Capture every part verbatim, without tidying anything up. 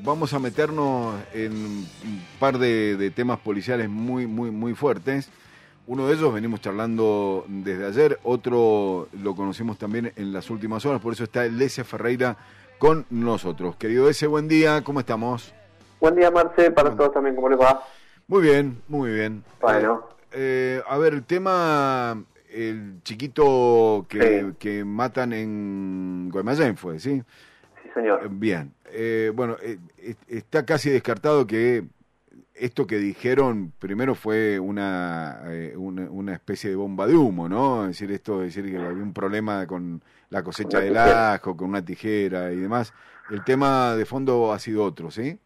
vamos a meternos en un par de, de temas policiales muy, muy, muy fuertes. Uno de ellos venimos charlando desde ayer, otro lo conocimos también en las últimas horas, por eso está Lesia Ferreira con nosotros. Querido ese, buen día, ¿cómo estamos? Buen día, Marce, para bueno. todos también, ¿cómo les va? Muy bien, muy bien. Bueno. Eh, eh, a ver, el tema, el chiquito que, Sí. que matan en Guaymallén fue, ¿sí? Sí, señor. Eh, bien, eh, bueno, eh, eh, está casi descartado que esto que dijeron primero fue una, eh, una una especie de bomba de humo, ¿no? Es decir, esto de decir que había un problema con la cosecha del ajo, con una tijera y demás. El tema de fondo ha sido otro, ¿sí?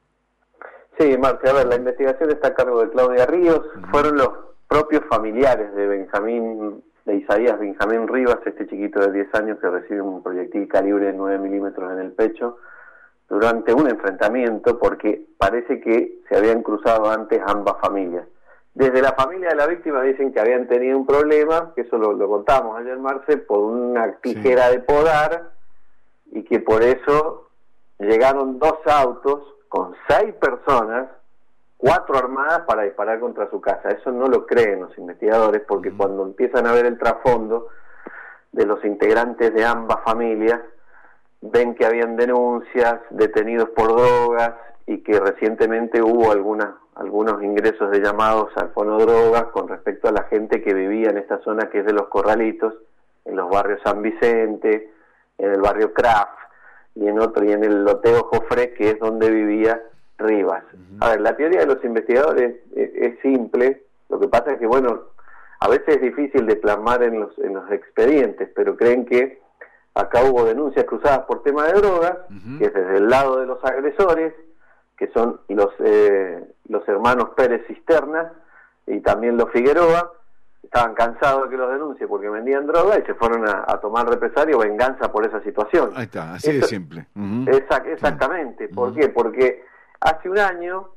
Sí, Marce, a ver, la investigación está a cargo de Claudia Ríos. Uh-huh. Fueron los propios familiares de Benjamín, de Isaías Benjamín Rivas, este chiquito de diez años que recibe un proyectil calibre de nueve milímetros en el pecho, durante un enfrentamiento, porque parece que se habían cruzado antes ambas familias. Desde la familia de la víctima dicen que habían tenido un problema, que eso lo, lo contamos ayer, Marce, por una tijera sí. de podar, y que por eso llegaron dos autos con seis personas, cuatro armadas, para disparar contra su casa. Eso no lo creen los investigadores, porque uh-huh. cuando empiezan a ver el trasfondo de los integrantes de ambas familias, ven que habían denuncias, detenidos por drogas, y que recientemente hubo algunas, algunos ingresos de llamados al fonodrogas con respecto a la gente que vivía en esta zona que es de los Corralitos, en los barrios San Vicente, en el barrio Kraft, y en otro, y en el loteo Jofré, que es donde vivía Rivas. Uh-huh. A ver, la teoría de los investigadores es, es simple, lo que pasa es que, bueno, a veces es difícil de plasmar en los, en los expedientes, pero creen que acá hubo denuncias cruzadas por tema de drogas, uh-huh. que es desde el lado de los agresores, que son los eh, los hermanos Pérez Cisterna y también los Figueroa. Estaban cansados de que los denuncie porque vendían droga y se fueron a, a tomar represalia o venganza por esa situación. Ahí está, así Esto, de simple. Uh-huh. Exact, exactamente. Sí. ¿Por uh-huh. qué? Porque hace un año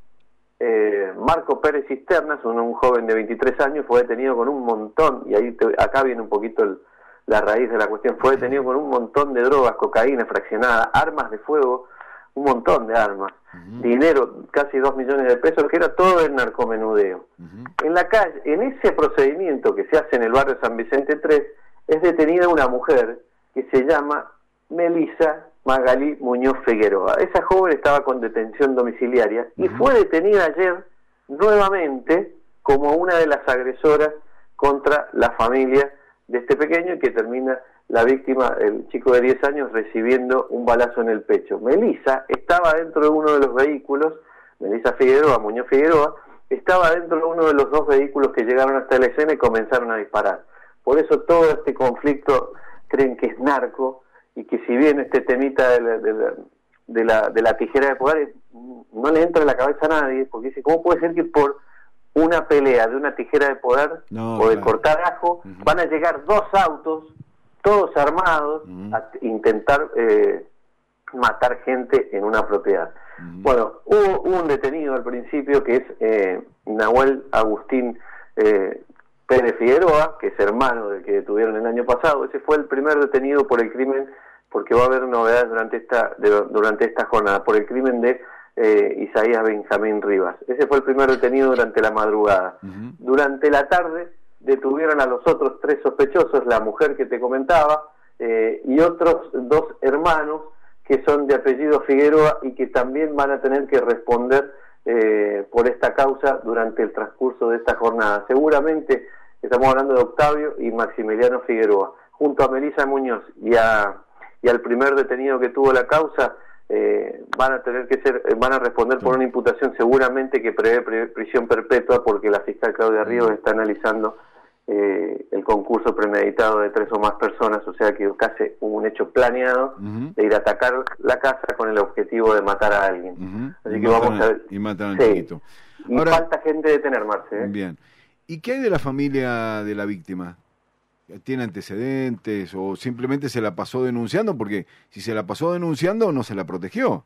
eh, Marco Pérez Cisternas, un, un joven de veintitrés años, fue detenido con un montón, y ahí te, acá viene un poquito el la raíz de la cuestión, fue detenido con un montón de drogas, cocaína fraccionada, armas de fuego, un montón de armas, uh-huh. dinero, casi dos millones de pesos, que era todo el narcomenudeo. Uh-huh. En la calle, en ese procedimiento que se hace en el barrio San Vicente tres, es detenida una mujer que se llama Melisa Magalí Muñoz Figueroa. Esa joven estaba con detención domiciliaria uh-huh. y fue detenida ayer nuevamente como una de las agresoras contra la familia de este pequeño, y que termina la víctima, el chico de diez años, recibiendo un balazo en el pecho. Melisa estaba dentro de uno de los vehículos, Melisa Figueroa, Muñoz Figueroa, estaba dentro de uno de los dos vehículos que llegaron hasta la escena y comenzaron a disparar. Por eso todo este conflicto creen que es narco, y que si bien este temita de la, de la, de la, de la tijera de poder no le entra en la cabeza a nadie, porque dice, ¿cómo puede ser que por una pelea de una tijera de podar no, o de claro. cortar ajo, uh-huh. van a llegar dos autos, todos armados, uh-huh. a intentar eh, matar gente en una propiedad? Uh-huh. Bueno, hubo un detenido al principio que es eh, Nahuel Agustín eh, Pérez Figueroa, que es hermano del que detuvieron el año pasado. Ese fue el primer detenido por el crimen, porque va a haber novedades durante esta, de, durante esta jornada, por el crimen de Eh, Isaías Benjamín Rivas. Ese fue el primer detenido durante la madrugada. Uh-huh. Durante la tarde detuvieron a los otros tres sospechosos, la mujer que te comentaba, eh, y otros dos hermanos que son de apellido Figueroa y que también van a tener que responder eh, por esta causa durante el transcurso de esta jornada. Seguramente estamos hablando de Octavio y Maximiliano Figueroa, junto a Melisa Muñoz y, a, y al primer detenido que tuvo la causa. Eh, van a tener que ser, eh, van a responder por una imputación seguramente que prevé pre- prisión perpetua, porque la fiscal Claudia Ríos está analizando eh, el concurso premeditado de tres o más personas, o sea que casi hubo un hecho planeado uh-huh. de ir a atacar la casa con el objetivo de matar a alguien. Uh-huh. Así y que vamos a ver. Y matan al sí. chiquito. Y Ahora, falta gente de detenerse. ¿eh? Bien. ¿Y qué hay de la familia de la víctima? ¿Tiene antecedentes o simplemente se la pasó denunciando? Porque si se la pasó denunciando, no se la protegió.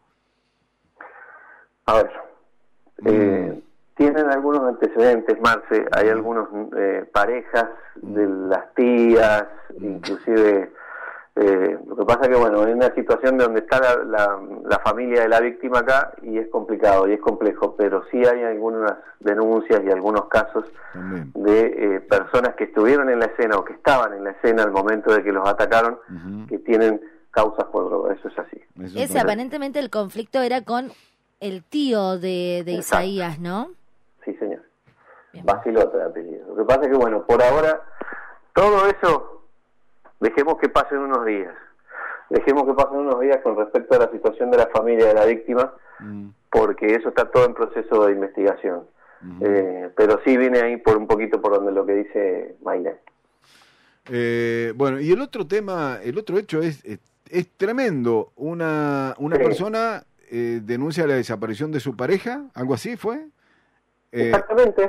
A ver, mm. eh, tienen algunos antecedentes, Marce. Hay algunos eh, parejas de las tías, mm. inclusive Eh, lo que pasa que, bueno, hay una situación donde está la, la, la familia de la víctima acá y es complicado y es complejo, pero sí hay algunas denuncias y algunos casos También. de eh, personas que estuvieron en la escena o que estaban en la escena al momento de que los atacaron, uh-huh. que tienen causas por droga, eso es así. Eso Ese, aparentemente el conflicto era con el tío de, de Isaías, ¿no? Sí, señor. Basilota de apellido. Lo que pasa es que, bueno, por ahora, todo eso... Dejemos que pasen unos días, dejemos que pasen unos días con respecto a la situación de la familia de la víctima, mm. porque eso está todo en proceso de investigación. Mm. Eh, pero sí viene ahí por un poquito por donde lo que dice Mayra. Eh, bueno, y el otro tema, el otro hecho es, es, es tremendo. Una, una sí. persona eh, denuncia la desaparición de su pareja, ¿algo así fue? Eh, Exactamente.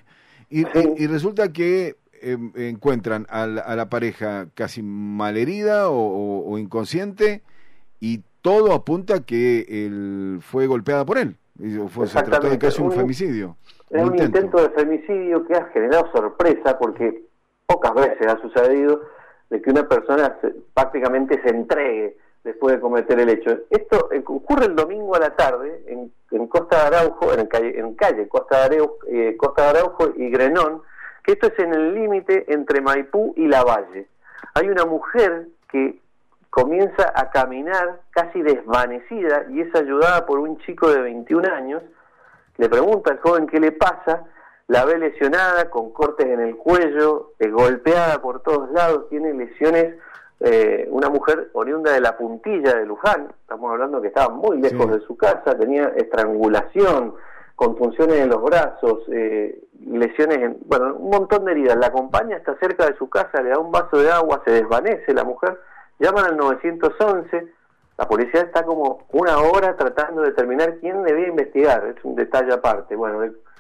y, sí. y, y resulta que Eh, encuentran a la, a la pareja casi malherida o, o, o inconsciente y todo apunta a que él fue golpeada por él. Fue, se trató de casi un, un femicidio. Es un, un intento. intento de femicidio que ha generado sorpresa porque pocas veces ha sucedido de que una persona se, prácticamente se entregue después de cometer el hecho. Esto eh, ocurre el domingo a la tarde en, en Costa de Araujo, en calle, en calle Costa de Araujo, eh, Costa de Araujo y Grenón, que esto es en el límite entre Maipú y Lavalle. Hay una mujer que comienza a caminar casi desvanecida y es ayudada por un chico de veintiún años, le pregunta al joven qué le pasa, la ve lesionada, con cortes en el cuello, eh, golpeada por todos lados, tiene lesiones, eh, una mujer oriunda de la Puntilla de Luján, estamos hablando que estaba muy lejos sí. de su casa, tenía estrangulación, contunciones en los brazos, eh, lesiones, en, bueno, un montón de heridas. La acompaña, está cerca de su casa, le da un vaso de agua, se desvanece la mujer, llaman al nueve once, la policía está como una hora tratando de determinar quién debía investigar, es un detalle aparte. Bueno,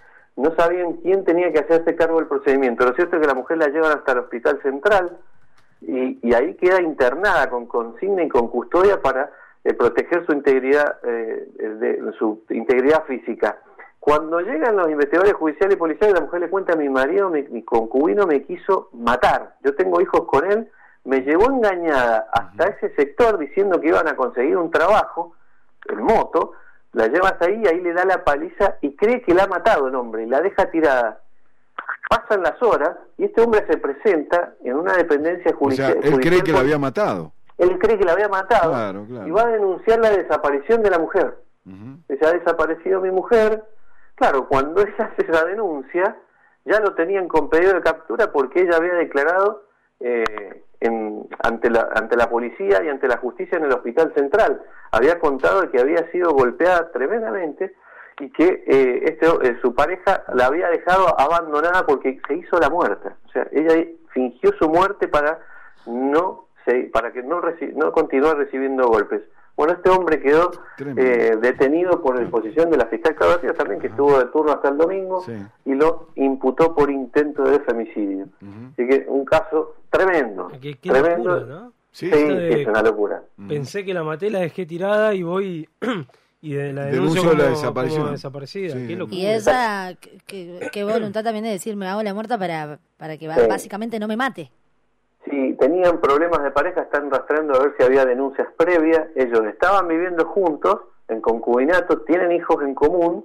no sabían quién tenía que hacerse cargo del procedimiento. Lo cierto es que la mujer la llevan hasta el hospital central y, y ahí queda internada con consigna y con custodia para eh, proteger su integridad, eh, de, su integridad física. Cuando llegan los investigadores judiciales y policiales, la mujer le cuenta a mi marido, mi, mi concubino me quiso matar, yo tengo hijos con él, me llevó engañada hasta uh-huh. ese sector diciendo que iban a conseguir un trabajo, en moto, la lleva hasta ahí y ahí le da la paliza y cree que la ha matado el hombre y la deja tirada. Pasan las horas y este hombre se presenta en una dependencia judicial. O sea, él cree que la había matado. Él cree que la había matado claro, claro. y va a denunciar la desaparición de la mujer. Uh-huh. Se ha desaparecido mi mujer. Claro, cuando ella hace esa denuncia, ya lo tenían con pedido de captura porque ella había declarado eh, en, ante, la, ante la policía y ante la justicia en el hospital central. Había contado que había sido golpeada tremendamente y que eh, este, eh, su pareja la había dejado abandonada porque se hizo la muerta. O sea, ella fingió su muerte para no se, para que no, reci- no continuara recibiendo golpes. Bueno, este hombre quedó eh, detenido por disposición de la fiscal Cabatía también, que estuvo de turno hasta el domingo, sí. y lo imputó por intento de femicidio. Uh-huh. Así que un caso tremendo. ¿Qué, qué tremendo. Locura, ¿no? Sí, sí de, es una locura. Pensé que la maté, la dejé tirada y voy y de la denuncio, denuncio como, la desaparición. como desaparecida. Sí. Qué locura. Y esa, qué, qué voluntad también de decir, me hago la muerta para, para que sí. básicamente no me mate. Sí, tenían problemas de pareja, están rastreando a ver si había denuncias previas. Ellos estaban viviendo juntos, en concubinato, tienen hijos en común,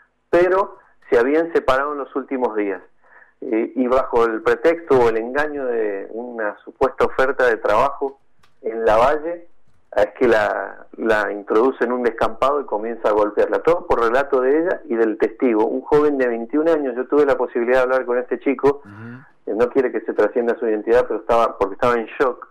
pero se habían separado en los últimos días. Eh, y bajo el pretexto o el engaño de una supuesta oferta de trabajo en Lavalle, es que la, la introduce en un descampado y comienza a golpearla. Todo por relato de ella y del testigo, un joven de veintiún años. Yo tuve la posibilidad de hablar con este chico. Uh-huh. No quiere que se trascienda su identidad, pero estaba porque estaba en shock,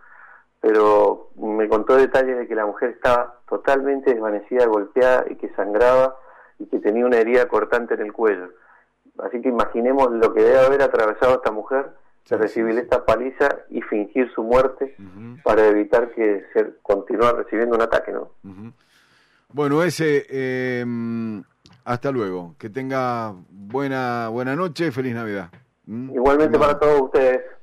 pero me contó detalles de que la mujer estaba totalmente desvanecida, golpeada y que sangraba y que tenía una herida cortante en el cuello. Así que imaginemos lo que debe haber atravesado esta mujer de recibir esta paliza y fingir su muerte uh-huh. para evitar que se continúe recibiendo un ataque, ¿no? Uh-huh. Bueno, ese eh, hasta luego, que tenga buena buena noche, feliz Navidad. ¿Mm? Igualmente para todos ustedes.